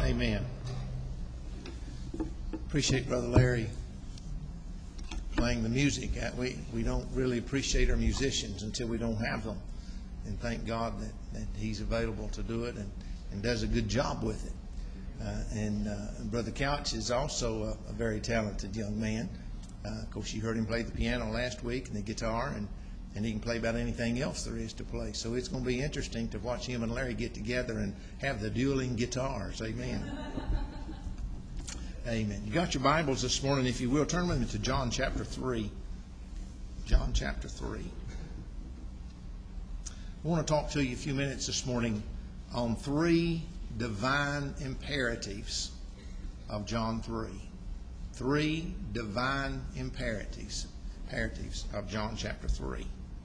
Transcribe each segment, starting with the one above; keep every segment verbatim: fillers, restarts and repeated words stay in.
Amen. Appreciate Brother Larry playing the music. We, we don't really appreciate our musicians until we don't have them. And thank God that, that he's available to do it and, and does a good job with it. Uh, and uh, Brother Couch is also a, a very talented young man. Uh, of course, you heard him play the piano last week and the guitar, and, and he can play about anything else there is to play. So it's going to be interesting to watch him and Larry get together and have the dueling guitars. Amen. Amen. You got your Bibles this morning, if you will. Turn with me to John chapter three. John chapter three. I want to talk to you a few minutes this morning on three divine imperatives of John three. Three divine imperatives, imperatives of John chapter three.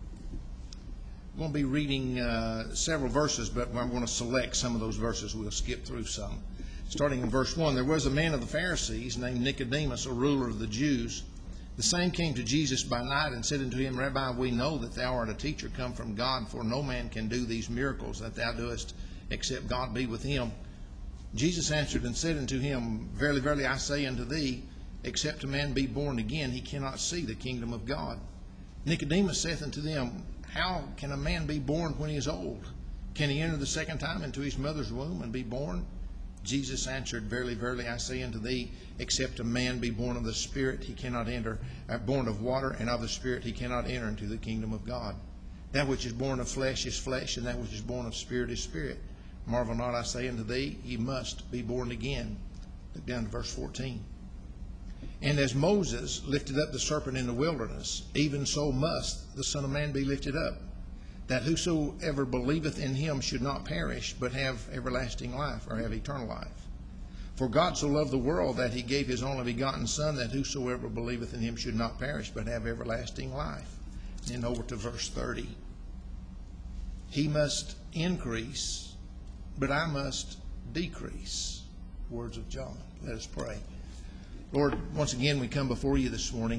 I'm going to be reading uh, several verses, but I'm going to select some of those verses. We'll skip through some. Starting in verse one, there was a man of the Pharisees named Nicodemus, a ruler of the Jews. The same came to Jesus by night and said unto him, Rabbi, we know that thou art a teacher come from God, for no man can do these miracles that thou doest, except God be with him. Jesus answered and said unto him, Verily, verily, I say unto thee, except a man be born again, he cannot see the kingdom of God. Nicodemus saith unto them, How can a man be born when he is old? Can he enter the second time into his mother's womb and be born? Jesus answered, Verily, verily, I say unto thee, except a man be born of the Spirit, he cannot enter, uh, born of water and of the Spirit, he cannot enter into the kingdom of God. That which is born of flesh is flesh, and that which is born of spirit is spirit. Marvel not, I say unto thee, ye must be born again. Look down to verse fourteen. And as Moses lifted up the serpent in the wilderness, even so must the Son of Man be lifted up, that whosoever believeth in him should not perish, but have everlasting life, or have eternal life. For God so loved the world that he gave his only begotten Son, that whosoever believeth in him should not perish, but have everlasting life. And then over to verse thirty. He must increase, but I must decrease. Words of John. Let us pray. Lord, once again we come before you this morning.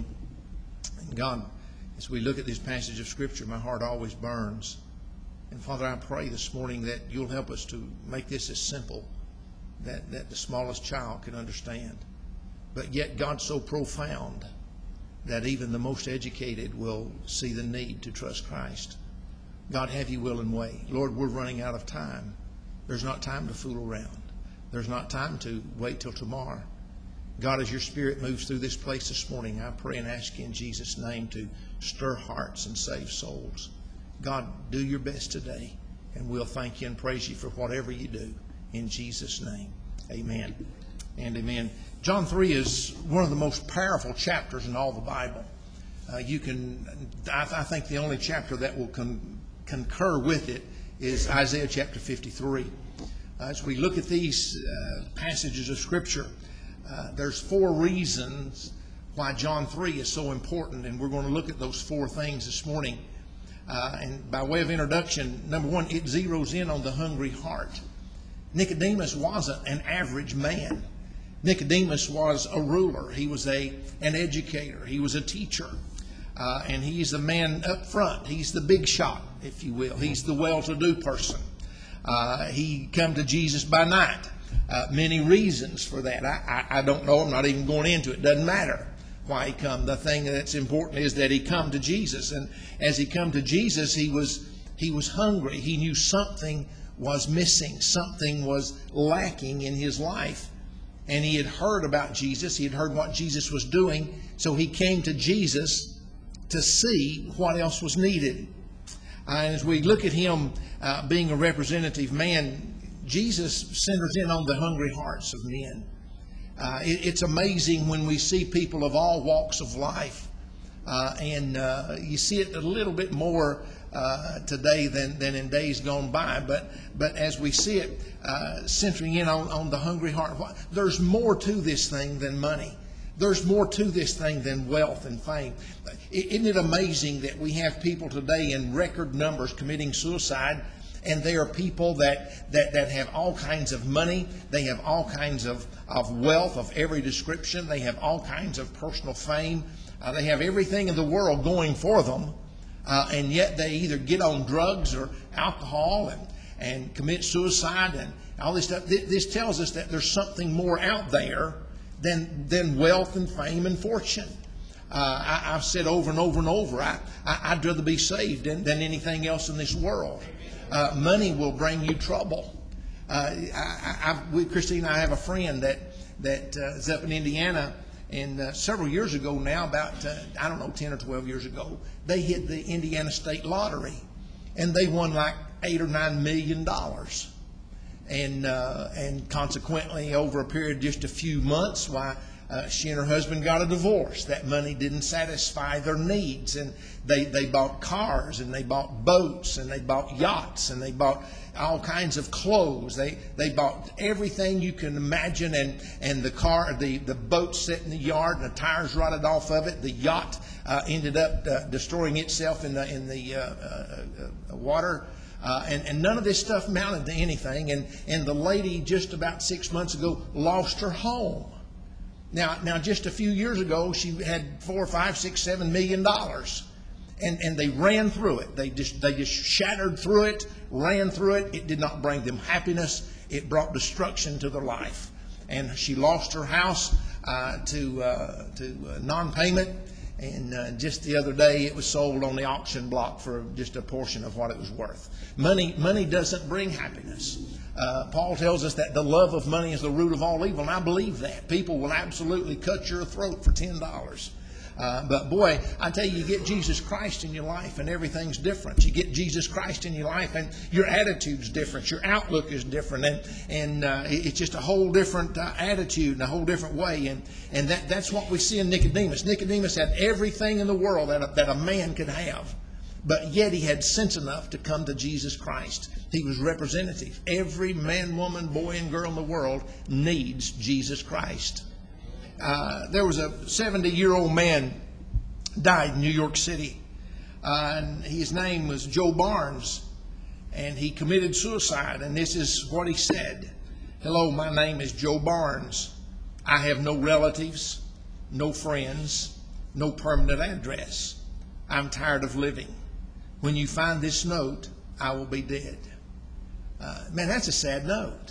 And God, as we look at this passage of Scripture, my heart always burns. And Father, I pray this morning that you'll help us to make this as simple that, that the smallest child can understand. But yet God so profound that even the most educated will see the need to trust Christ. God, have your will and way. Lord, we're running out of time. There's not time to fool around. There's not time to wait till tomorrow. God, as your Spirit moves through this place this morning, I pray and ask you in Jesus' name to stir hearts and save souls. God, do your best today, and we'll thank you and praise you for whatever you do. In Jesus' name, amen and amen. John three is one of the most powerful chapters in all the Bible. Uh, you can, I, I think the only chapter that will con- concur with it is Isaiah chapter fifty-three. Uh, as we look at these uh, passages of Scripture, Uh, there's four reasons why John three is so important, and we're going to look at those four things this morning. Uh, and by way of introduction, number one, it zeroes in on the hungry heart. Nicodemus wasn't an average man. Nicodemus was a ruler. He was a an educator. He was a teacher. Uh, and he's the man up front. He's the big shot, if you will. He's the well-to-do person. Uh, he come to Jesus by night. Uh, many reasons for that. I, I, I don't know. I'm not even going into it. Doesn't matter why he come. The thing that's important is that he come to Jesus. And as he come to Jesus, he was he was hungry. He knew something was missing. Something was lacking in his life. And he had heard about Jesus. He had heard what Jesus was doing. So he came to Jesus to see what else was needed. Uh, and as we look at him uh, being a representative man, Jesus centers in on the hungry hearts of men. Uh, it, it's amazing when we see people of all walks of life. Uh, and uh, you see it a little bit more uh, today than, than in days gone by. But but as we see it uh, centering in on, on the hungry heart, there's more to this thing than money. There's more to this thing than wealth and fame. Isn't it amazing that we have people today in record numbers committing suicide? And they are people that, that, that have all kinds of money. They have all kinds of, of wealth of every description. They have all kinds of personal fame. Uh, they have everything in the world going for them. Uh, and yet they either get on drugs or alcohol and, and commit suicide. And, all this stuff. This tells us that there's something more out there than than wealth and fame and fortune. Uh, I, I've said over and over and over, I, I, I'd rather be saved than, than anything else in this world. Uh, money will bring you trouble. Uh, I, I, we, Christine and I have a friend that that uh, is up in Indiana, and uh, several years ago now, about uh, I don't know, ten or twelve years ago, they hit the Indiana State Lottery, and they won like eight or nine million dollars, and uh, and consequently, over a period of just a few months, why. Uh, she and her husband got a divorce. That money didn't satisfy their needs, and they, they bought cars, and they bought boats, and they bought yachts, and they bought all kinds of clothes. They they bought everything you can imagine, and, and the car, the, the boat sat in the yard, and the tires rotted off of it. The yacht uh, ended up uh, destroying itself in the in the uh, uh, uh, water. Uh, and, and none of this stuff amounted to anything. And, and the lady just about six months ago lost her home. Now, now, just a few years ago, she had four, five, six, seven million dollars, and and they ran through it. They just they just shattered through it, ran through it. It did not bring them happiness. It brought destruction to their life. And she lost her house uh, to uh, to uh, non-payment. And uh, just the other day, it was sold on the auction block for just a portion of what it was worth. Money money doesn't bring happiness. Uh, Paul tells us that the love of money is the root of all evil, and I believe that. People will absolutely cut your throat for ten dollars. Uh, but boy, I tell you, you get Jesus Christ in your life and everything's different. You get Jesus Christ in your life and your attitude's different. Your outlook is different. And, and uh, it's just a whole different uh, attitude and a whole different way. And, and that, that's what we see in Nicodemus. Nicodemus had everything in the world that a, that a man could have. But yet he had sense enough to come to Jesus Christ. He was representative. Every man, woman, boy, and girl in the world needs Jesus Christ. Uh, there was a seventy-year-old man died in New York City. Uh, and his name was Joe Barnes. And he committed suicide. And this is what he said. Hello, my name is Joe Barnes. I have no relatives, no friends, no permanent address. I'm tired of living. When you find this note, I will be dead. Uh, man, that's a sad note.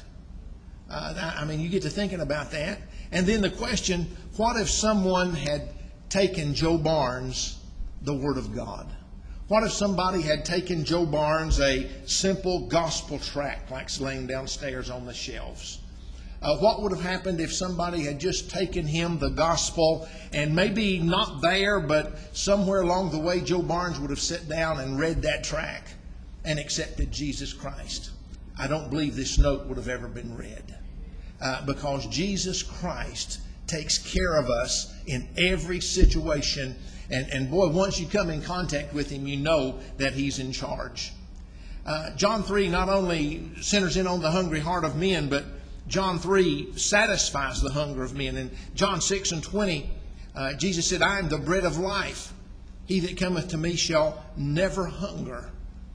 Uh, I mean, you get to thinking about that. And then the question, what if someone had taken Joe Barnes the Word of God? What if somebody had taken Joe Barnes a simple gospel tract like laying downstairs on the shelves? Uh, what would have happened if somebody had just taken him the gospel and maybe not there, but somewhere along the way, Joe Barnes would have sat down and read that tract and accepted Jesus Christ? I don't believe this note would have ever been read. Uh, because Jesus Christ takes care of us in every situation. And, and boy, once you come in contact with Him, you know that He's in charge. Uh, John three not only centers in on the hungry heart of men, but John three satisfies the hunger of men. In John six and twenty, uh, Jesus said, I am the bread of life. He that cometh to me shall never hunger.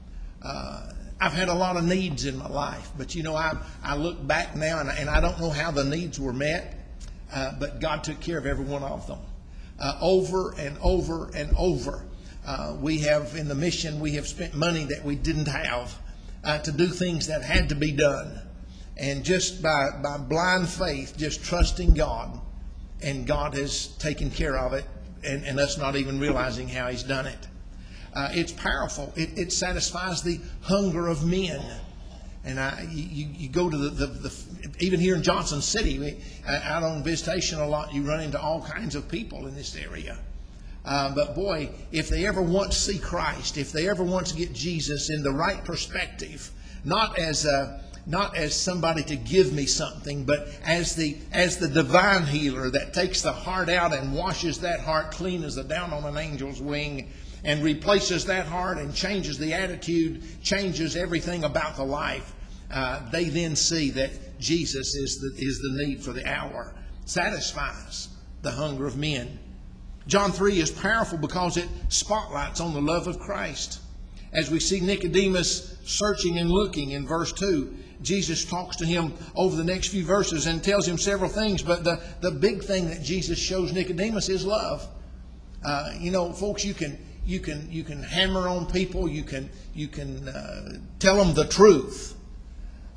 Uh, I've had a lot of needs in my life, but you know, I I look back now and, and I don't know how the needs were met, uh, but God took care of every one of them. Uh, over and over and over. Uh, we have, in the mission, we have spent money that we didn't have uh, to do things that had to be done. And just by, by blind faith, just trusting God, and God has taken care of it, and, and us not even realizing how He's done it. Uh, it's powerful. It, it satisfies the hunger of men. And I, you, you go to the, the, the, even here in Johnson City, we, uh, out on visitation a lot, you run into all kinds of people in this area. Uh, but boy, if they ever want to see Christ, if they ever want to get Jesus in the right perspective, not as a, not as somebody to give me something, but as the as the divine healer that takes the heart out and washes that heart clean as the down on an angel's wing, and replaces that heart and changes the attitude, changes everything about the life, uh, they then see that Jesus is the, is the need for the hour, satisfies the hunger of men. John three is powerful because it spotlights on the love of Christ. As we see Nicodemus searching and looking in verse two, Jesus talks to him over the next few verses and tells him several things, but the, the big thing that Jesus shows Nicodemus is love. Uh, you know, folks, you can You can you can hammer on people. You can you can uh, tell them the truth,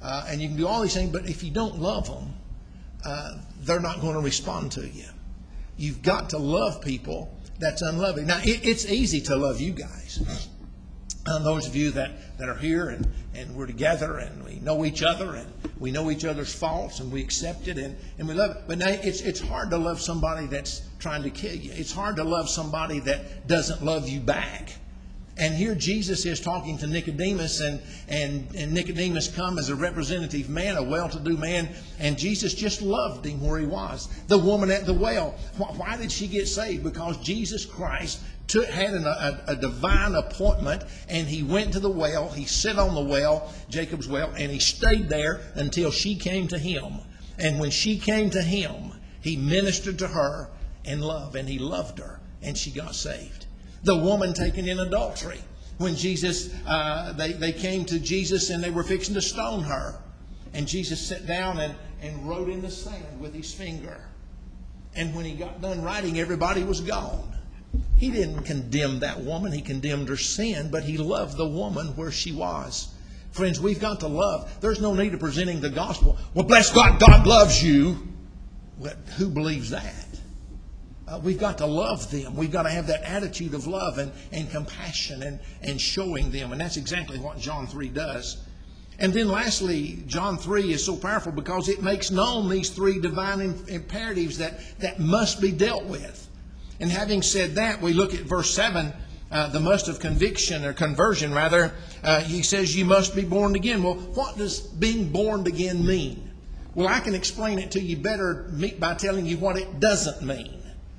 uh, and you can do all these things, but if you don't love them, uh, they're not going to respond to you. You've got to love people that's unloving. Now, it, it's easy to love you guys. Uh, those of you that, that are here and, and we're together and we know each other and we know each other's faults and we accept it and, and we love it. But now it's, it's hard to love somebody that's trying to kill you. It's hard to love somebody that doesn't love you back. And here Jesus is talking to Nicodemus, and, and, and Nicodemus come as a representative man, a well-to-do man, and Jesus just loved him where he was. The woman at the well, why did she get saved? Because Jesus Christ took, had an, a, a divine appointment, and he went to the well, he sat on the well, Jacob's well, and he stayed there until she came to him. And when she came to him, he ministered to her in love, and he loved her, and she got saved. The woman taken in adultery, when Jesus, uh, they, they came to Jesus and they were fixing to stone her. And Jesus sat down and, and wrote in the sand with his finger. And when he got done writing, everybody was gone. He didn't condemn that woman. He condemned her sin, but he loved the woman where she was. Friends, we've got to love. There's no need of presenting the gospel. Well, bless God, God loves you. Well, who believes that? Uh, we've got to love them. We've got to have that attitude of love and, and compassion and, and showing them. And that's exactly what John three does. And then lastly, John three is so powerful because it makes known these three divine imperatives that, that must be dealt with. And having said that, we look at verse seven, uh, the must of conviction or conversion rather. Uh, he says you must be born again. Well, what does being born again mean? Well, I can explain it to you better by telling you what it doesn't mean.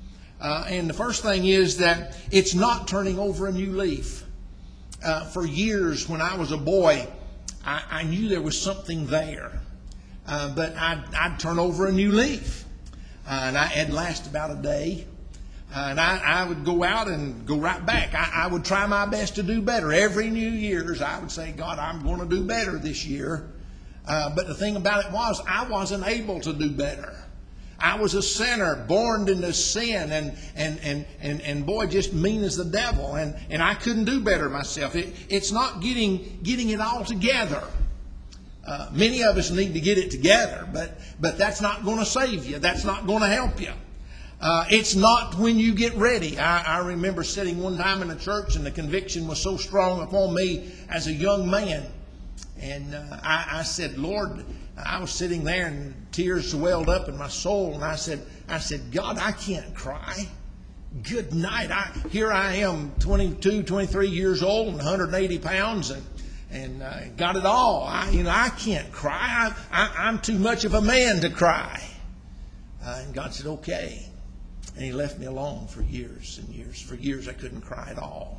Uh, and the first thing is that it's not turning over a new leaf. Uh, for years when I was a boy, I, I knew there was something there. Uh, but I'd, I'd turn over a new leaf. Uh, and I, it'd last about a day. Uh, and I, I would go out and go right back. I, I would try my best to do better. Every New Year's, I would say, God, I'm going to do better this year. Uh, but the thing about it was, I wasn't able to do better. I was a sinner, born into sin, and and and and, and boy, just mean as the devil, and, and I couldn't do better myself. It, it's not getting getting it all together. Uh, many of us need to get it together, but but that's not going to save you. That's not going to help you. Uh, it's not when you get ready. I, I remember sitting one time in a church, and the conviction was so strong upon me as a young man, and uh, I, I said, Lord. I was sitting there and tears swelled up in my soul, and I said, I said, God, I can't cry. Good night. I, here I am, twenty-two, twenty-three years old and one hundred eighty pounds, and and uh, got it all. I, you know, I can't cry. I, I, I'm too much of a man to cry. Uh, and God said, okay. And he left me alone for years and years. For years I couldn't cry at all.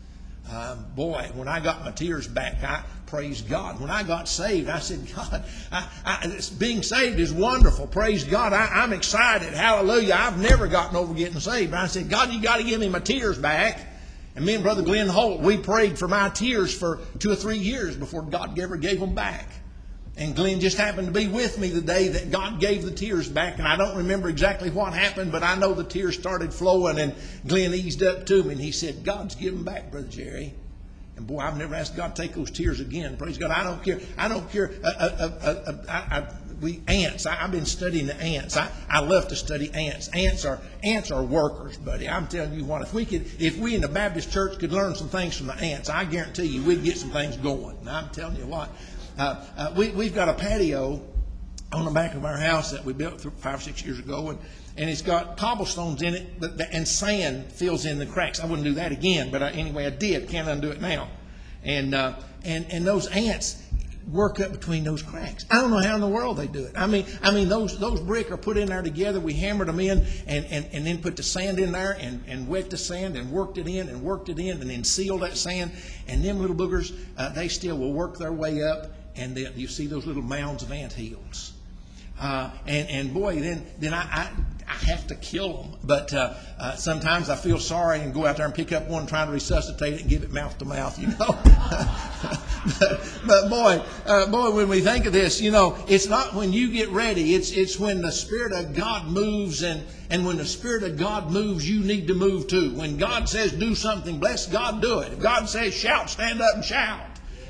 Uh, boy, when I got my tears back, I praised God. When I got saved, I said, God, I, I, being saved is wonderful. Praise God. I, I'm excited. Hallelujah. I've never gotten over getting saved. But I said, God, you got to give me my tears back. And me and Brother Glenn Holt, we prayed for my tears for two or three years before God ever gave them back. And Glenn just happened to be with me the day that God gave the tears back. And I don't remember exactly what happened, but I know the tears started flowing. And Glenn eased up to me and he said, God's given back, Brother Jerry. And boy, I've never asked God to take those tears again. Praise God. I don't care. I don't care. Uh, uh, uh, uh, I, I, we ants. I, I've been studying the ants. I, I love to study ants. Ants are ants are workers, buddy. I'm telling you what. If we could, if we in the Baptist church could learn some things from the ants, I guarantee you we'd get some things going. And I'm telling you what. Uh, uh, we, we've got a patio on the back of our house that we built five or six years ago, and, and it's got cobblestones in it, but the, and sand fills in the cracks. I wouldn't do that again, but I, anyway, I did. Can't undo it now. And uh, and and those ants work up between those cracks. I don't know how in the world they do it. I mean, I mean those those brick are put in there together. We hammered them in, and, and, and then put the sand in there, and, and wet the sand, and worked it in, and worked it in, and then sealed that sand. And them little boogers, uh, they still will work their way up. And they, you see those little mounds of ant hills. Uh, and, and boy, then then I, I, I have to kill them. But uh, uh, sometimes I feel sorry and go out there and pick up one and try to resuscitate it and give it mouth to mouth, you know. but, but boy, uh, boy, when we think of this, you know, it's not when you get ready. It's it's when the Spirit of God moves, and, and when the Spirit of God moves, you need to move too. When God says do something, bless God, do it. If God says shout, stand up and shout.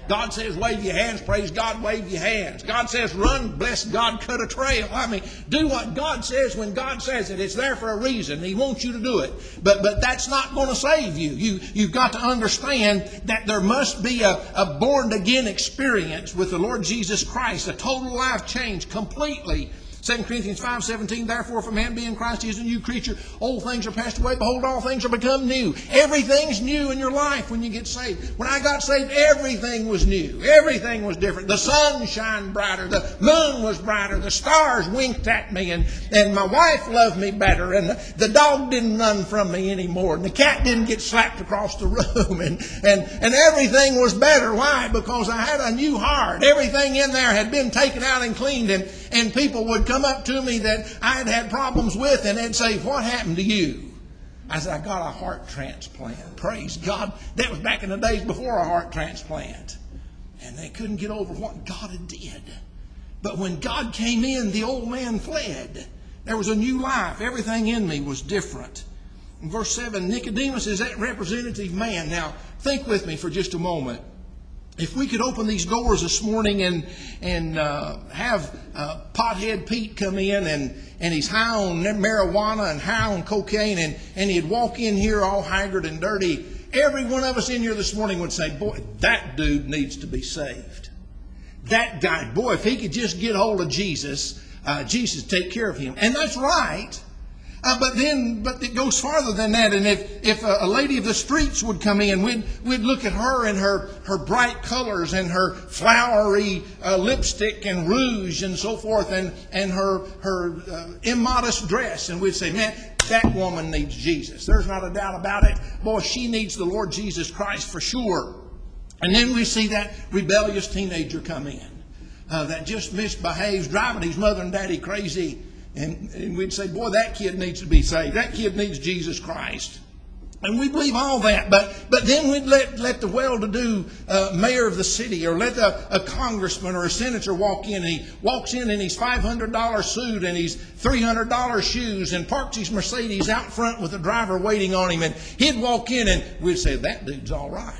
God says wave your hands, praise God, wave your hands. God says run, bless God, cut a trail. I mean, do what God says when God says it. It's there for a reason. He wants you to do it. But but that's not going to save you. You you've got to understand that there must be a, a born again experience with the Lord Jesus Christ, a total life change completely. Second Corinthians five seventeen, therefore if a man be in Christ, he is a new creature. Old things are passed away. Behold, all things are become new. Everything's new in your life when you get saved. When I got saved, everything was new. Everything was different. The sun shined brighter. The moon was brighter. The stars winked at me. And, and my wife loved me better. And the, the dog didn't run from me anymore. And the cat didn't get slapped across the room. And, and, and everything was better. Why? Because I had a new heart. Everything in there had been taken out and cleaned. And, and people would come up to me that I had had problems with, and they'd say, what happened to you? I said, I got a heart transplant. Praise God. That was back in the days before a heart transplant. And they couldn't get over what God had did. But when God came in, the old man fled. There was a new life. Everything in me was different. In verse seven, Nicodemus is that representative man. Now, think with me for just a moment. If we could open these doors this morning and and uh, have uh, Pothead Pete come in and, and he's high on marijuana and high on cocaine and, and he'd walk in here all haggard and dirty, every one of us in here this morning would say, boy, that dude needs to be saved. That guy, boy, if he could just get hold of Jesus, uh, Jesus would take care of him. And that's right. Uh, but then, but it goes farther than that. And if, if a, a lady of the streets would come in, we'd, we'd look at her and her, her bright colors and her flowery uh, lipstick and rouge and so forth and, and her, her uh, immodest dress. And we'd say, man, that woman needs Jesus. There's not a doubt about it. Boy, she needs the Lord Jesus Christ for sure. And then we see that rebellious teenager come in uh, that just misbehaves, driving his mother and daddy crazy. And, and we'd say, boy, that kid needs to be saved. That kid needs Jesus Christ. And we believe all that. But but then we'd let, let the well-to-do uh, mayor of the city or let a, a congressman or a senator walk in. And he walks in in his five hundred dollars suit and his three hundred dollars shoes and parks his Mercedes out front with a driver waiting on him. And he'd walk in and we'd say, that dude's all right.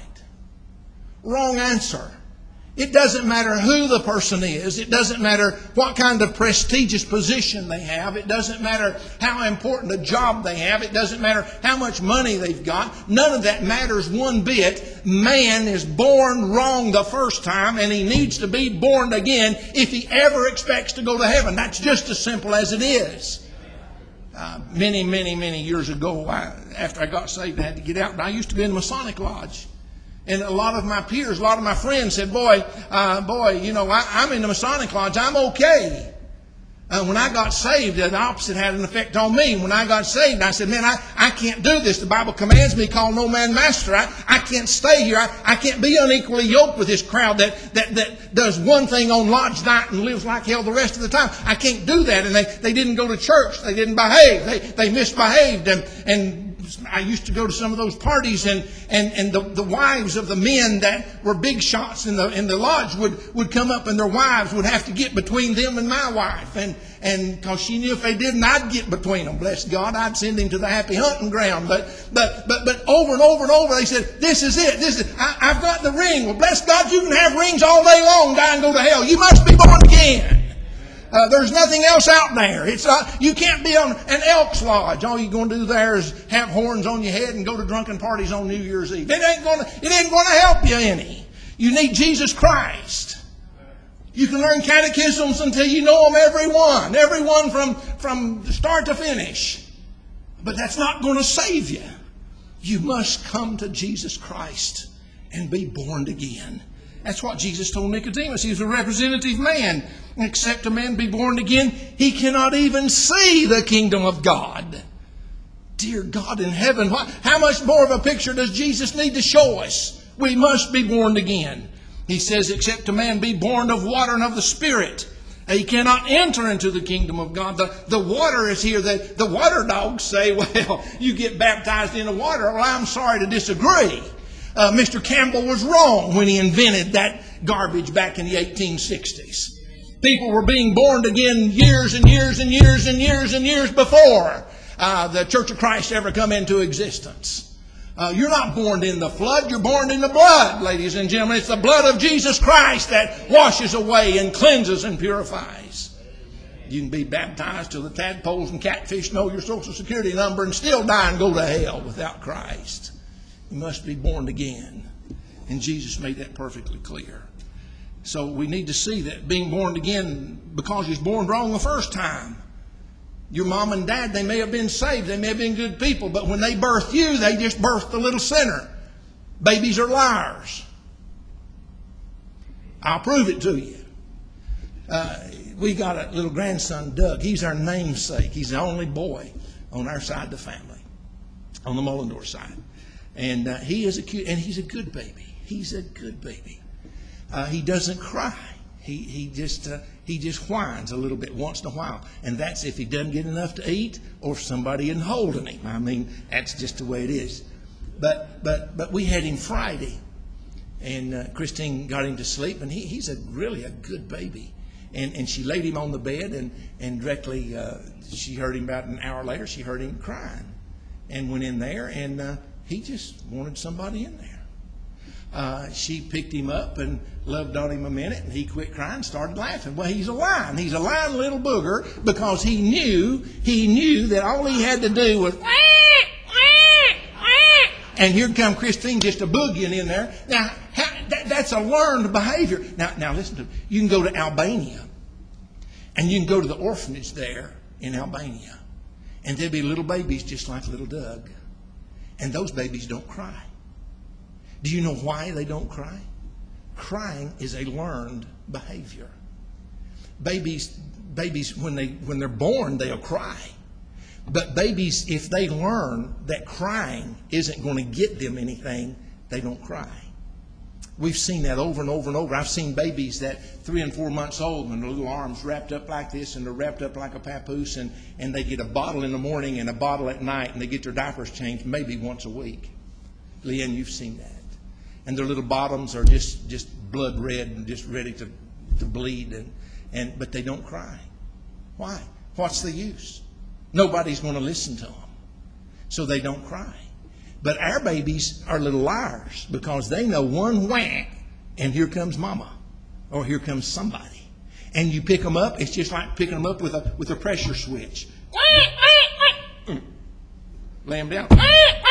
Wrong answer. It doesn't matter who the person is. It doesn't matter what kind of prestigious position they have. It doesn't matter how important a job they have. It doesn't matter how much money they've got. None of that matters one bit. Man is born wrong the first time, and he needs to be born again if he ever expects to go to heaven. That's just as simple as it is. Uh, many, many, many years ago, I, after I got saved, I had to get out. And I used to be in the Masonic Lodge. And a lot of my peers, a lot of my friends said, boy, uh, boy, you know, I, I'm in the Masonic Lodge. I'm okay. Uh, when I got saved, the opposite had an effect on me. When I got saved, I said, man, I, I can't do this. The Bible commands me, call no man master. I, I can't stay here. I, I can't be unequally yoked with this crowd that, that, that does one thing on lodge night and lives like hell the rest of the time. I can't do that. And they, they didn't go to church. They didn't behave. They, they misbehaved. And, and I used to go to some of those parties, and, and, and the, the wives of the men that were big shots in the in the lodge would, would come up, and their wives would have to get between them and my wife. And and because she knew if they didn't, I'd get between them. Bless God, I'd send him to the happy hunting ground. But but but but over and over and over, they said, this is it. This is I, I've got the ring. Well, bless God, you can have rings all day long, die and go to hell. You must be born again. Uh, there's nothing else out there. It's not, you can't be on an Elks Lodge. All you're going to do there is have horns on your head and go to drunken parties on New Year's Eve. It ain't going to, it ain't going to help you any. You need Jesus Christ. You can learn catechisms until you know them, every one. Every one from, from start to finish. But that's not going to save you. You must come to Jesus Christ and be born again. That's what Jesus told Nicodemus. He was a representative man. Except a man be born again, he cannot even see the kingdom of God. Dear God in heaven, what, how much more of a picture does Jesus need to show us? We must be born again. He says, except a man be born of water and of the Spirit, he cannot enter into the kingdom of God. The, the water is here. The, the water dogs say, well, you get baptized in the water. Well, I'm sorry to disagree. Uh, Mister Campbell was wrong when he invented that garbage back in the eighteen sixties. People were being born again years and years and years and years and years before uh, the Church of Christ ever come into existence. Uh, you're not born in the flood, you're born in the blood, ladies and gentlemen. It's the blood of Jesus Christ that washes away and cleanses and purifies. You can be baptized till the tadpoles and catfish know your social security number and still die and go to hell without Christ. You must be born again. And Jesus made that perfectly clear. So we need to see that being born again, because you was born wrong the first time. Your mom and dad, they may have been saved, they may have been good people, but when they birthed you, they just birthed a little sinner. Babies are liars. I'll prove it to you. Uh, we got a little grandson, Doug. He's our namesake. He's the only boy on our side of the family, on the Mullendorf side. And uh, he is a cute, and he's a good baby. He's a good baby. Uh, he doesn't cry. He he just uh, he just whines a little bit once in a while, and that's if he doesn't get enough to eat or if somebody isn't holding him. I mean, that's just the way it is. But but but we had him Friday, and uh, Christine got him to sleep, and he, he's a really a good baby. And and she laid him on the bed, and and directly uh, she heard him about an hour later. She heard him crying, and went in there, and uh, he just wanted somebody in there. Uh, she picked him up and loved on him a minute, and he quit crying and started laughing. Well, he's a lying. He's a lying little booger, because he knew, he knew that all he had to do was, and here come Christine just a boogieing in there. Now, how, that, that's a learned behavior. Now, now listen to me. You can go to Albania, and you can go to the orphanage there in Albania, and there'll be little babies just like little Doug, and those babies don't cry. Do you know why they don't cry? Crying is a learned behavior. Babies, babies when they when they're born, they'll cry. But babies, if they learn that crying isn't going to get them anything, they don't cry. We've seen that over and over and over. I've seen babies that three and four months old, and their little arms wrapped up like this, and they're wrapped up like a papoose, and, and they get a bottle in the morning and a bottle at night, and they get their diapers changed maybe once a week. Leanne, you've seen that. And their little bottoms are just, just blood red and just ready to, to bleed, and, and but they don't cry. Why? What's the use? Nobody's going to listen to them, so they don't cry. But our babies are little liars, because they know one whack, and here comes mama, or here comes somebody. And you pick them up, it's just like picking them up with a, with a pressure switch. Lay them down.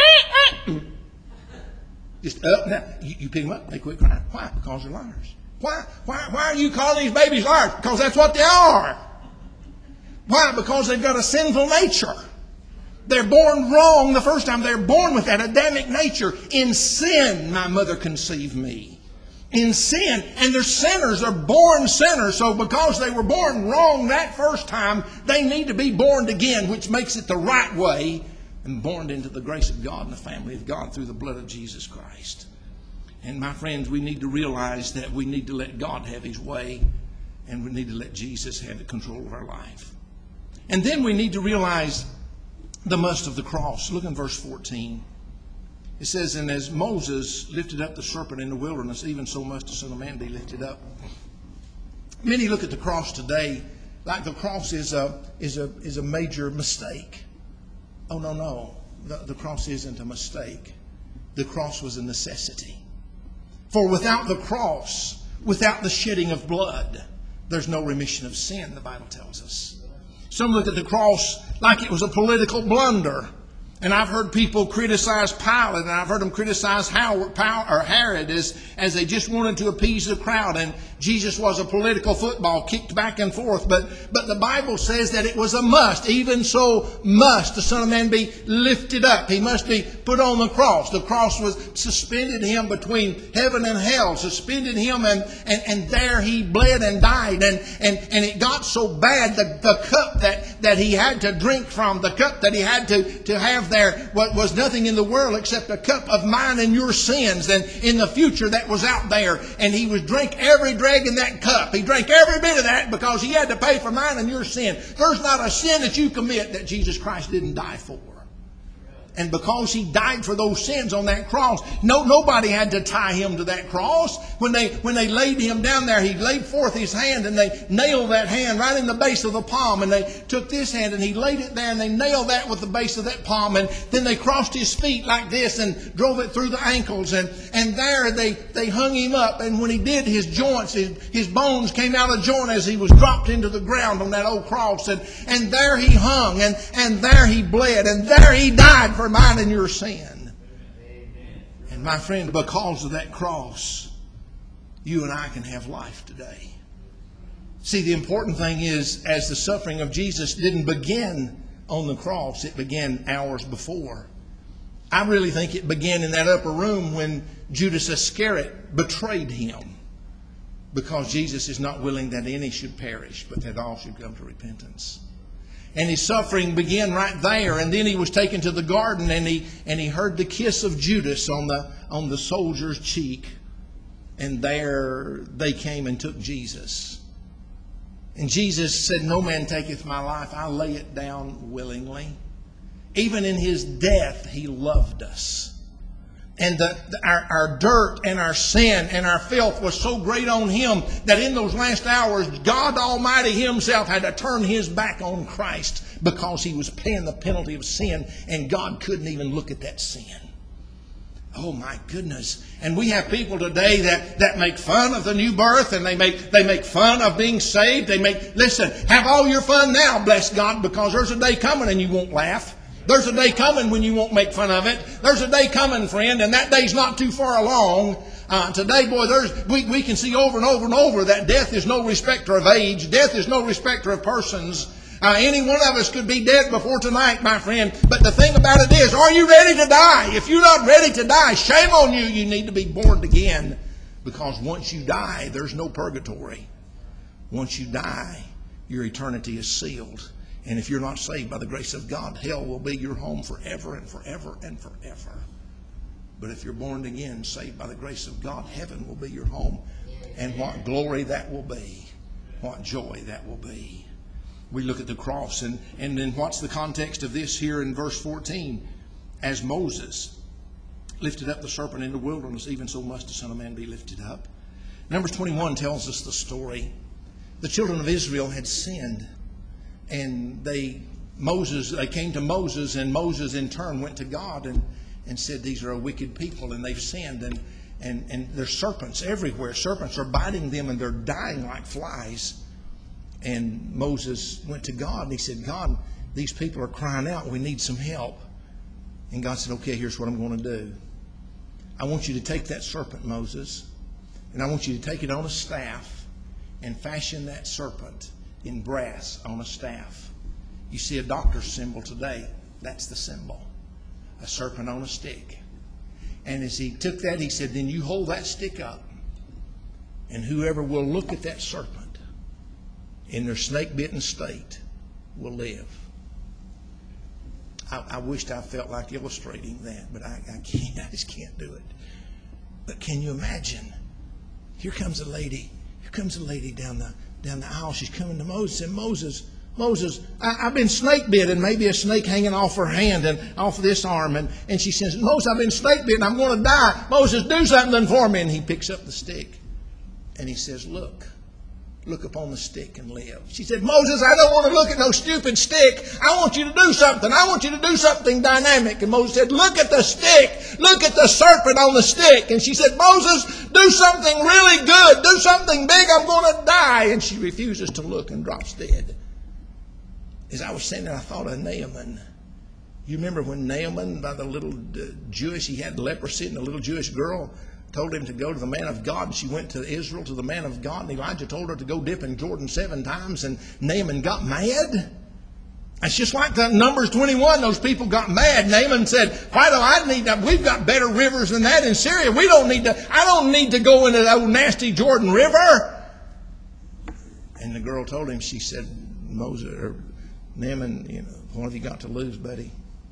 Just up now. You, you pick them up, they quit crying. Why? Because they're liars. Why? Why? Why are you calling these babies liars? Because that's what they are. Why? Because they've got a sinful nature. They're born wrong the first time. They're born with that Adamic nature. In sin, my mother conceived me. In sin. And they're sinners. They're born sinners. So because they were born wrong that first time, they need to be born again, which makes it the right way, and born into the grace of God and the family of God through the blood of Jesus Christ. And my friends, we need to realize that we need to let God have His way, and we need to let Jesus have the control of our life. And then we need to realize the must of the cross. Look in verse fourteen. It says, and as Moses lifted up the serpent in the wilderness, even so must the Son of Man be lifted up. Many look at the cross today like the cross is a, is a, is a major mistake. Oh, no, no. The, the cross isn't a mistake. The cross was a necessity. For without the cross, without the shedding of blood, there's no remission of sin, the Bible tells us. Some look at the cross like it was a political blunder. And I've heard people criticize Pilate, and I've heard them criticize Howard, or Herod as, as they just wanted to appease the crowd. And Jesus was a political football kicked back and forth. But, but the Bible says that it was a must. Even so must the Son of Man be lifted up. He must be put on the cross. The cross was suspended him between heaven and hell, suspended him, and, and, and there he bled and died. And, and, and it got so bad, the, the cup that, that he had to drink from, the cup that he had to, to have there was nothing in the world except a cup of mine and your sins. And in the future that was out there, and he would drink every drag in that cup. He drank every bit of that because he had to pay for mine and your sin. There's not a sin that you commit that Jesus Christ didn't die for. And because He died for those sins on that cross, no, nobody had to tie Him to that cross. When they, when they laid Him down there, He laid forth His hand and they nailed that hand right in the base of the palm. And they took this hand and He laid it there and they nailed that with the base of that palm. And then they crossed His feet like this and drove it through the ankles. And, and there they, they hung Him up. And when He did, His joints, His, his bones came out of joint as He was dropped into the ground on that old cross. And, and there He hung and, and there He bled and there He died for mine and your sin. And my friend, because of that cross, you and I can have life today. See, the important thing is, as the suffering of Jesus didn't begin on the cross, it began hours before. I really think it began in that upper room when Judas Iscariot betrayed Him, because Jesus is not willing that any should perish, but that all should come to repentance. And His suffering began right there. And then He was taken to the garden and he, and he heard the kiss of Judas on the, on the soldier's cheek. And there they came and took Jesus. And Jesus said, "No man taketh my life. I lay it down willingly." Even in His death, He loved us. And the, the, our, our dirt and our sin and our filth was so great on Him that in those last hours, God Almighty Himself had to turn His back on Christ because He was paying the penalty of sin, and God couldn't even look at that sin. Oh my goodness. And we have people today that, that make fun of the new birth, and they make, they make fun of being saved. They make, listen, have all your fun now, bless God, because there's a day coming and you won't laugh. There's a day coming when you won't make fun of it. There's a day coming, friend, and that day's not too far along. Uh, today, boy, there's we, we can see over and over and over that death is no respecter of age. Death is no respecter of persons. Uh, any one of us could be dead before tonight, my friend. But the thing about it is, are you ready to die? If you're not ready to die, shame on you. You need to be born again. Because once you die, there's no purgatory. Once you die, your eternity is sealed. And if you're not saved by the grace of God, hell will be your home forever and forever and forever. But if you're born again, saved by the grace of God, heaven will be your home. And what glory that will be. What joy that will be. We look at the cross, and, and then what's the context of this here in verse fourteen? As Moses lifted up the serpent in the wilderness, even so must the Son of Man be lifted up. Numbers twenty-one tells us the story. The children of Israel had sinned. And they, Moses, they came to Moses, and Moses in turn went to God and, and said, "These are a wicked people, and they've sinned, and, and, and there's serpents everywhere. Serpents are biting them, and they're dying like flies." And Moses went to God, and he said, "God, these people are crying out. We need some help." And God said, "Okay, here's what I'm going to do. I want you to take that serpent, Moses, and I want you to take it on a staff and fashion that serpent in brass on a staff." You see a doctor's symbol today. That's the symbol. A serpent on a stick. And as he took that, he said, "Then you hold that stick up, and whoever will look at that serpent in their snake-bitten state will live." I, I wished I felt like illustrating that, but I, I can't. I just can't do it. But can you imagine? Here comes a lady. Here comes a lady down the down the aisle. She's coming to Moses, and Moses, Moses, I, I've been snake bitten. Maybe a snake hanging off her hand and off this arm. And, and she says, "Moses, I've been snake bitten. I'm going to die. Moses, do something for me." And he picks up the stick, and he says, "Look. Look upon the stick and live." She said, "Moses, I don't want to look at no stupid stick. I want you to do something. I want you to do something dynamic." And Moses said, "Look at the stick. Look at the serpent on the stick." And she said, "Moses, do something really good. Do something big. I'm going to die." And she refuses to look and drops dead. As I was saying that, I thought of Naaman. You remember when Naaman, by the little uh, Jewish, he had leprosy, and the little Jewish girl told him to go to the man of God, and she went to Israel to the man of God, and Elijah told her to go dip in Jordan seven times, and Naaman got mad. It's just like the Numbers twenty-one, those people got mad. Naaman said, "Why do I need that? We've got better rivers than that in Syria. We don't need to, I don't need to go into the old nasty Jordan River." And the girl told him, she said, "Moses, or Naaman, you know, what have you got to lose, buddy?"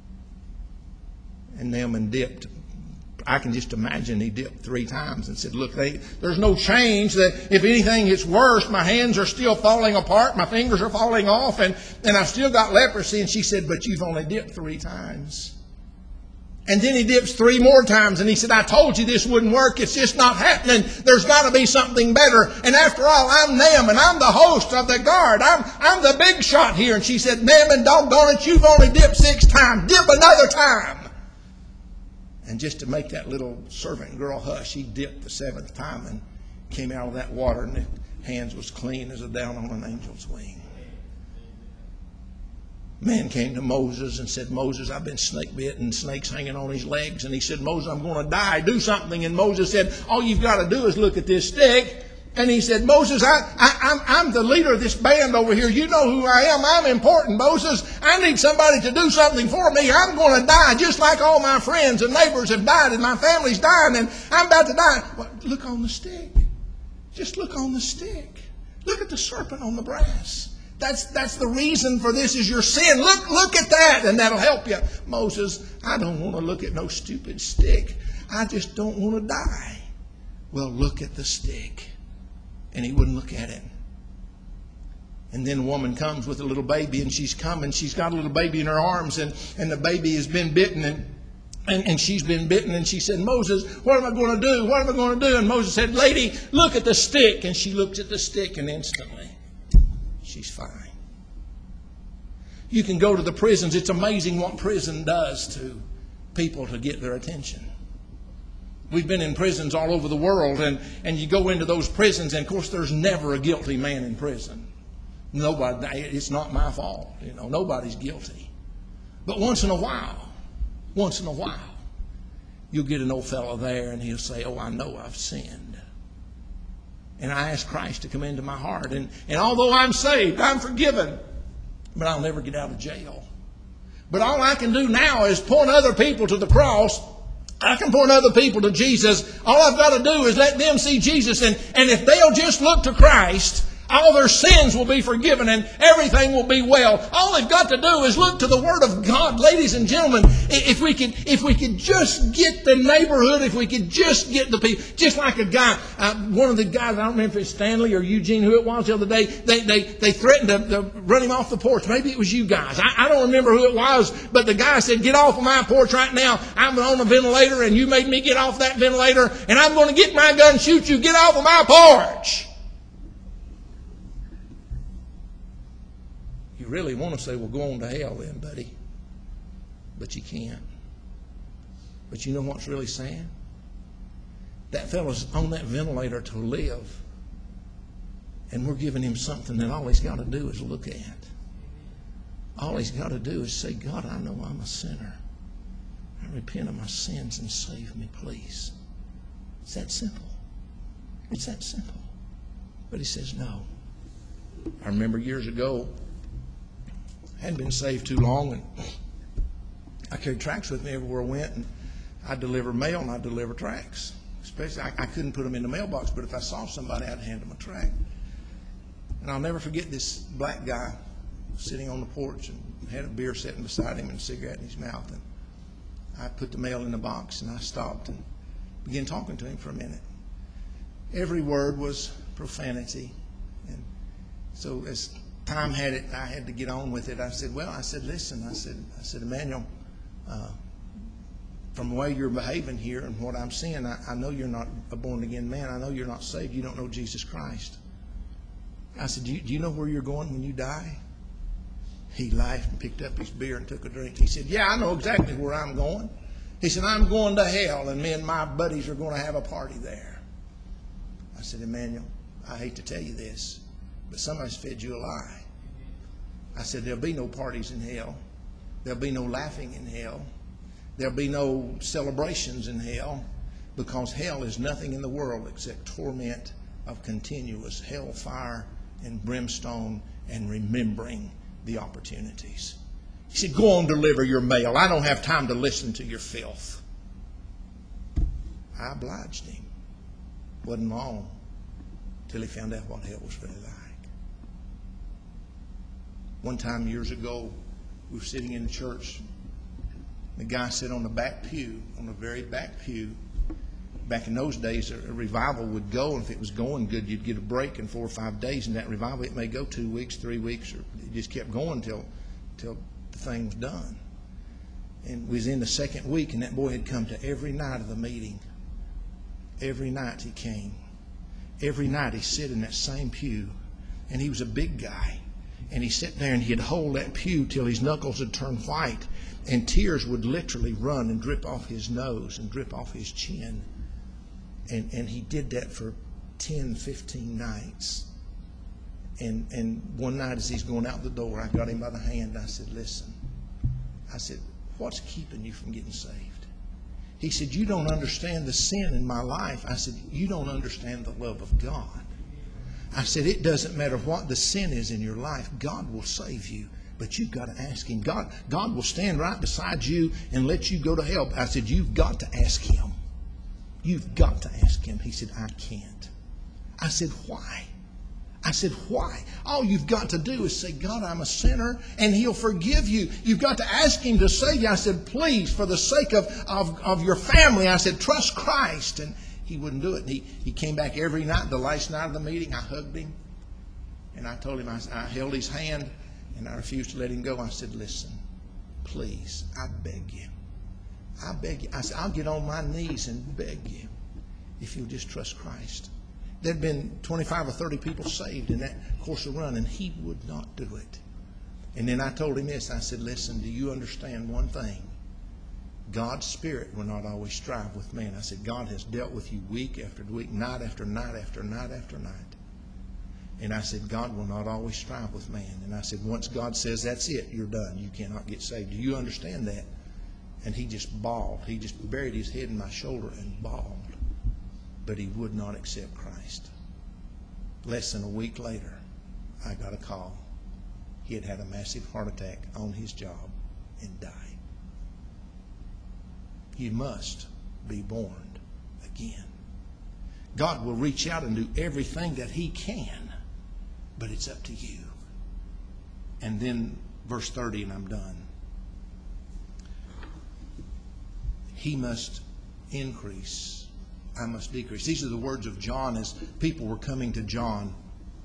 And Naaman dipped. I can just imagine he dipped three times and said, "Look, they, there's no change. That if anything, it's worse. My hands are still falling apart. My fingers are falling off, and, and I've still got leprosy." And she said, "But you've only dipped three times." And then he dips three more times, and he said, I told you this wouldn't work. It's just not happening. There's got to be something better. And after all, I'm Naaman, and I'm the host of the guard. I'm, I'm the big shot here. And she said, Naaman, doggone it, you've only dipped six times. Dip another time. And just to make that little servant girl hush, he dipped the seventh time and came out of that water, and his hands was clean as a down on an angel's wing. Man came to Moses and said, Moses, I've been snake bit and snakes hanging on his legs. And he said, Moses, I'm going to die. Do something. And Moses said, all you've got to do is look at this stick. And he said, Moses, I, I, I'm, I'm the leader of this band over here. You know who I am. I'm important, Moses. I need somebody to do something for me. I'm going to die just like all my friends and neighbors have died, and my family's dying, and I'm about to die. Well, look on the stick. Just look on the stick. Look at the serpent on the brass. That's that's the reason for this is your sin. Look, look at that, and that'll help you. Moses, I don't want to look at no stupid stick. I just don't want to die. Well, look at the stick. And he wouldn't look at it. And then a woman comes with a little baby, and she's coming. She's got a little baby in her arms, and, and the baby has been bitten, and, and, and she's been bitten. And she said, Moses, what am I going to do? What am I going to do? And Moses said, lady, look at the stick. And she looked at the stick, and instantly, she's fine. You can go to the prisons. It's amazing what prison does to people to get their attention. We've been in prisons all over the world, and, and you go into those prisons, and of course there's never a guilty man in prison. Nobody, it's not my fault. You know, nobody's guilty. But once in a while, once in a while, you'll get an old fellow there, and he'll say, oh, I know I've sinned. And I ask Christ to come into my heart. And, and although I'm saved, I'm forgiven, but I'll never get out of jail. But all I can do now is point other people to the cross. I can point other people to Jesus. All I've got to do is let them see Jesus. And, and if they'll just look to Christ, all their sins will be forgiven and everything will be well. All they've got to do is look to the Word of God. Ladies and gentlemen, if we could, if we could just get the neighborhood, if we could just get the people, just like a guy, uh, one of the guys, I don't remember if it's Stanley or Eugene, who it was the other day, they, they, they threatened to, to run him off the porch. Maybe it was you guys. I, I don't remember who it was, but the guy said, get off of my porch right now. I'm on a ventilator and you made me get off that ventilator and I'm going to get my gun and shoot you. Get off of my porch. You really want to say, well, go on to hell then, buddy. But you can't. But you know what's really sad? That fellow's on that ventilator to live. And we're giving him something that all he's got to do is look at. All he's got to do is say, God, I know I'm a sinner. I repent of my sins and save me, please. It's that simple. It's that simple. But he says, no. I remember years ago, I hadn't been saved too long, and I carried tracts with me everywhere I went, and I'd deliver mail and I'd deliver tracts. Especially, I, I couldn't put them in the mailbox, but if I saw somebody, I'd hand them a tract. And I'll never forget this black guy sitting on the porch and had a beer sitting beside him and a cigarette in his mouth. And I put the mail in the box, and I stopped and began talking to him for a minute. Every word was profanity. And so as time had it, I had to get on with it. I said, well, I said, listen, I said, I said, Emmanuel, uh, from the way you're behaving here and what I'm seeing, I, I know you're not a born-again man. I know you're not saved. You don't know Jesus Christ. I said, do you, do you know where you're going when you die? He laughed and picked up his beer and took a drink. He said, yeah, I know exactly where I'm going. He said, I'm going to hell, and me and my buddies are going to have a party there. I said, Emmanuel, I hate to tell you this, but somebody's fed you a lie. I said, there'll be no parties in hell. There'll be no laughing in hell. There'll be no celebrations in hell, because hell is nothing in the world except torment of continuous hellfire and brimstone and remembering the opportunities. He said, go on, deliver your mail. I don't have time to listen to your filth. I obliged him. Wasn't long till he found out what hell was really like. One time years ago, we were sitting in the church. The guy sat on the back pew, on the very back pew. Back in those days, a revival would go, and if it was going good, you'd get a break in four or five days. And that revival, it may go two weeks, three weeks, or it just kept going till, till the thing was done. And we was in the second week, and that boy had come to every night of the meeting. Every night he came. Every night he sit in that same pew. And he was a big guy. And he sat there and he'd hold that pew till his knuckles would turn white. And tears would literally run and drip off his nose and drip off his chin. And and he did that for ten, fifteen nights. And and one night as he's going out the door, I got him by the hand and I said, listen. I said, what's keeping you from getting saved? He said, you don't understand the sin in my life. I said, you don't understand the love of God. I said, it doesn't matter what the sin is in your life. God will save you. But you've got to ask Him. God, God will stand right beside you and let you go to hell. I said, you've got to ask Him. You've got to ask Him. He said, I can't. I said, why? I said, why? All you've got to do is say, God, I'm a sinner, and He'll forgive you. You've got to ask Him to save you. I said, please, for the sake of, of, of your family, I said, trust Christ. And he wouldn't do it. And he, he came back every night. The last night of the meeting, I hugged him, and I told him, I, I held his hand, and I refused to let him go. I said, listen, please, I beg you. I beg you. I said, I'll get on my knees and beg you if you'll just trust Christ. There'd been twenty-five or thirty people saved in that course of run, and he would not do it. And then I told him this. I said, listen, do you understand one thing? God's Spirit will not always strive with man. I said, God has dealt with you week after week, night after night after night after night. And I said, God will not always strive with man. And I said, once God says that's it, you're done. You cannot get saved. Do you understand that? And he just bawled. He just buried his head in my shoulder and bawled. But he would not accept Christ. Less than a week later, I got a call. He had had a massive heart attack on his job and died. You must be born again. God will reach out and do everything that He can, but it's up to you. And then verse thirty, and I'm done. He must increase. I must decrease. These are the words of John as people were coming to John.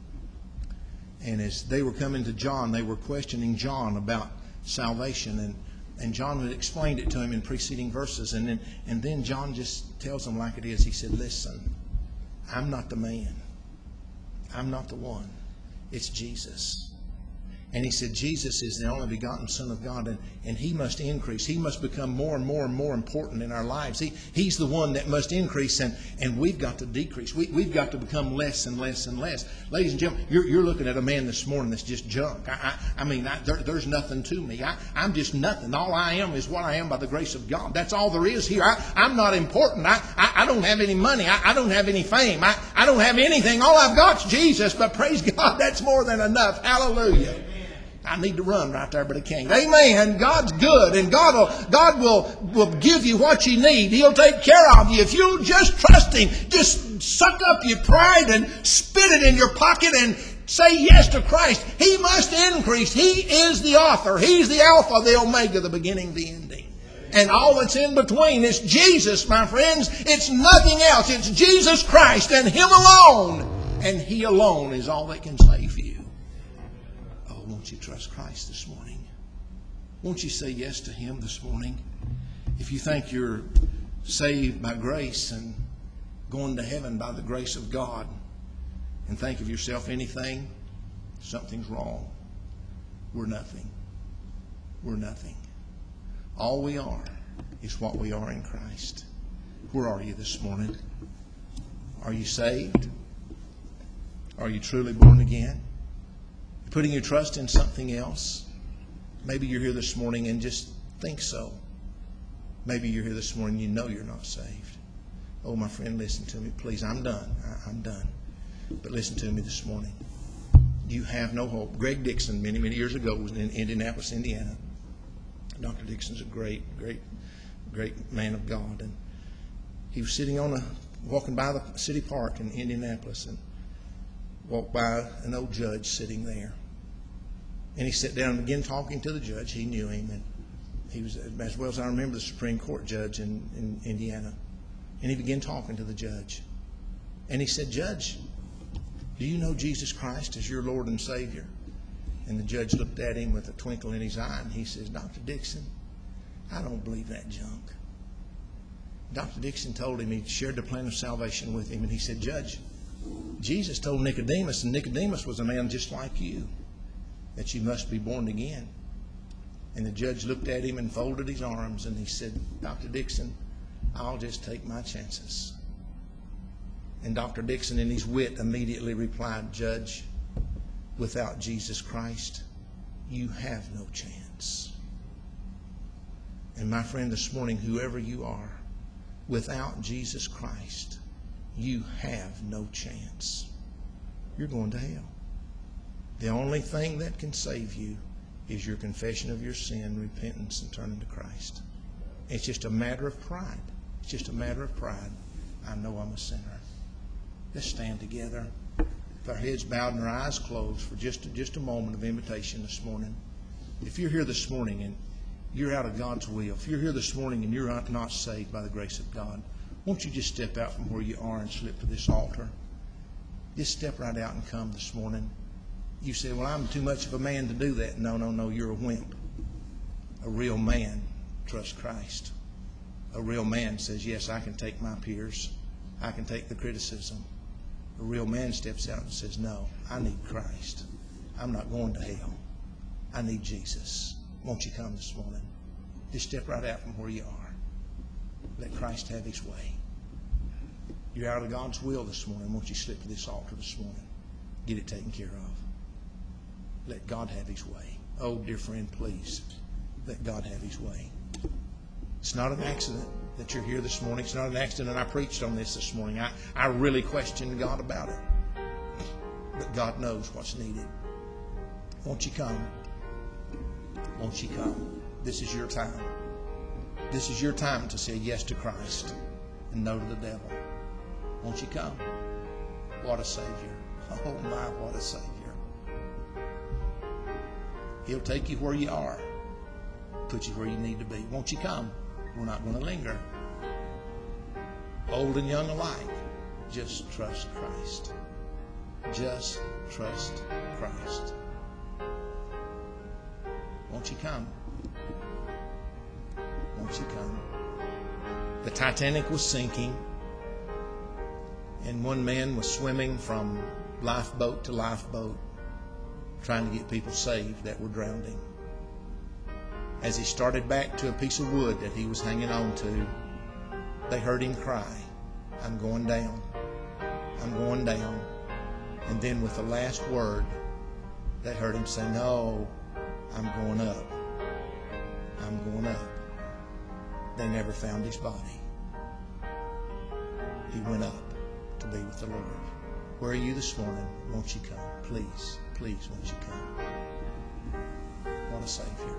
And as they were coming to John, they were questioning John about salvation. And, and John had explained it to him in preceding verses. And then, and then John just tells them like it is. He said, listen, I'm not the man. I'm not the one. It's Jesus. And he said, Jesus is the only begotten Son of God, and, and He must increase. He must become more and more and more important in our lives. He, he's the one that must increase, and, and we've got to decrease. We, we've got to become less and less and less. Ladies and gentlemen, you're, you're looking at a man this morning that's just junk. I, I, I mean, I, there, there's nothing to me. I, I'm just nothing. All I am is what I am by the grace of God. That's all there is here. I, I'm not important. I, I, I don't have any money. I, I don't have any fame. I, I don't have anything. All I've got is Jesus, but praise God, that's more than enough. Hallelujah. I need to run right there, but I can't. Amen. God's good, and God will, God will, will give you what you need. He'll take care of you. If you just trust Him, just suck up your pride and spit it in your pocket and say yes to Christ. He must increase. He is the author. He's the Alpha, the Omega, the beginning, the ending. And all that's in between is Jesus, my friends. It's nothing else. It's Jesus Christ and Him alone. And He alone is all that can save you. Won't you trust Christ this morning? Won't you say yes to Him this morning? If you think you're saved by grace and going to heaven by the grace of God and think of yourself anything, something's wrong. We're nothing. We're nothing. All we are is what we are in Christ. Where are you this morning? Are you saved? Are you truly born again? Putting your trust in something else? Maybe you're here this morning and just think so. Maybe you're here this morning and you know you're not saved. Oh, my friend, listen to me, please. I'm done. I, I'm done. But listen to me this morning. You have no hope. Greg Dixon, many, many years ago, was in Indianapolis, Indiana. Doctor Dixon's a great, great, great man of God. And he was sitting on a, walking by the city park in Indianapolis, and walked by an old judge sitting there. And he sat down and began talking to the judge. He knew him, and he was, as well as I remember, the Supreme Court judge in, in Indiana. And he began talking to the judge. And he said, Judge, do you know Jesus Christ as your Lord and Savior? And the judge looked at him with a twinkle in his eye, and he says, Doctor Dixon, I don't believe that junk. Doctor Dixon told him, he shared the plan of salvation with him, and he said, Judge, Jesus told Nicodemus, and Nicodemus was a man just like you, that you must be born again. And the judge looked at him and folded his arms, and he said, Doctor Dixon, I'll just take my chances. And Doctor Dixon, in his wit, immediately replied, Judge, without Jesus Christ, you have no chance. And my friend, this morning, whoever you are, without Jesus Christ, you have no chance. You're going to hell. The only thing that can save you is your confession of your sin, repentance, and turning to Christ. It's just a matter of pride. It's just a matter of pride. I know I'm a sinner. Let's stand together with our heads bowed and our eyes closed for just a, just a moment of invitation this morning. If you're here this morning and you're out of God's will, if you're here this morning and you're not saved by the grace of God, won't you just step out from where you are and slip to this altar? Just step right out and come this morning. You say, well, I'm too much of a man to do that. No, no, no, you're a wimp. A real man trusts Christ. A real man says, yes, I can take my peers. I can take the criticism. A real man steps out and says, no, I need Christ. I'm not going to hell. I need Jesus. Won't you come this morning? Just step right out from where you are. Let Christ have His way. You're out of God's will this morning. Won't you slip to this altar this morning? Get it taken care of. Let God have His way. Oh, dear friend, please, let God have His way. It's not an accident that you're here this morning. It's not an accident I preached on this this morning. I, I really questioned God about it. But God knows what's needed. Won't you come? Won't you come? This is your time. This is your time to say yes to Christ and no to the devil. Won't you come? What a Savior. Oh my, what a Savior. He'll take you where you are, put you where you need to be. Won't you come? We're not going to linger. Old and young alike, just trust Christ. Just trust Christ. Won't you come? Won't you come? The Titanic was sinking, and one man was swimming from lifeboat to lifeboat, trying to get people saved that were drowning. As he started back to a piece of wood that he was hanging on to, they heard him cry, I'm going down. I'm going down. And then with the last word, they heard him say, no, I'm going up. I'm going up. They never found his body. He went up to be with the Lord. Where are you this morning? Won't you come? Please, please, won't you come? What a Savior.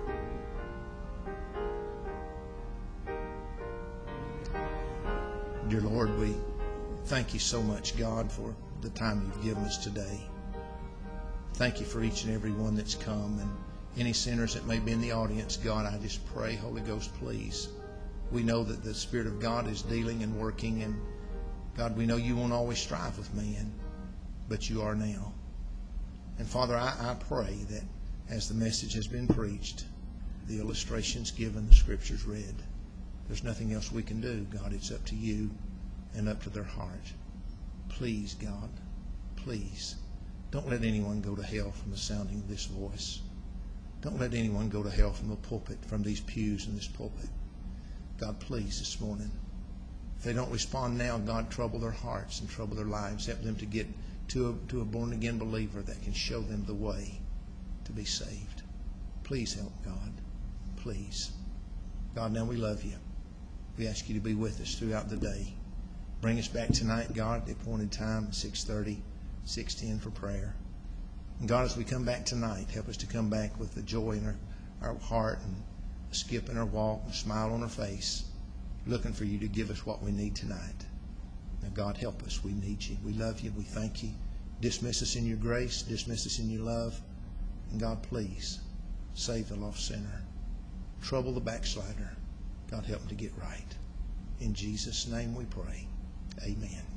Dear Lord, we thank you so much, God, for the time you've given us today. Thank you for each and every one that's come, and any sinners that may be in the audience, God, I just pray, Holy Ghost, please. We know that the Spirit of God is dealing and working, and God, we know you won't always strive with man, but you are now. And Father, I, I pray that as the message has been preached, the illustrations given, the scriptures read, there's nothing else we can do. God, it's up to you and up to their heart. Please, God, please, don't let anyone go to hell from the sounding of this voice. Don't let anyone go to hell from the pulpit, from these pews and this pulpit. God, please, this morning, if they don't respond now, God, trouble their hearts and trouble their lives. Help them to get to a, to a born-again believer that can show them the way to be saved. Please help, God. Please. God, now we love you. We ask you to be with us throughout the day. Bring us back tonight, God, at the appointed time, six thirty, six ten for prayer. And God, as we come back tonight, help us to come back with the joy in our, our heart and a skip in our walk and a smile on our face, looking for you to give us what we need tonight. Now, God, help us. We need you. We love you. We thank you. Dismiss us in your grace. Dismiss us in your love. And God, please, save the lost sinner. Trouble the backslider. God, help him to get right. In Jesus' name we pray. Amen.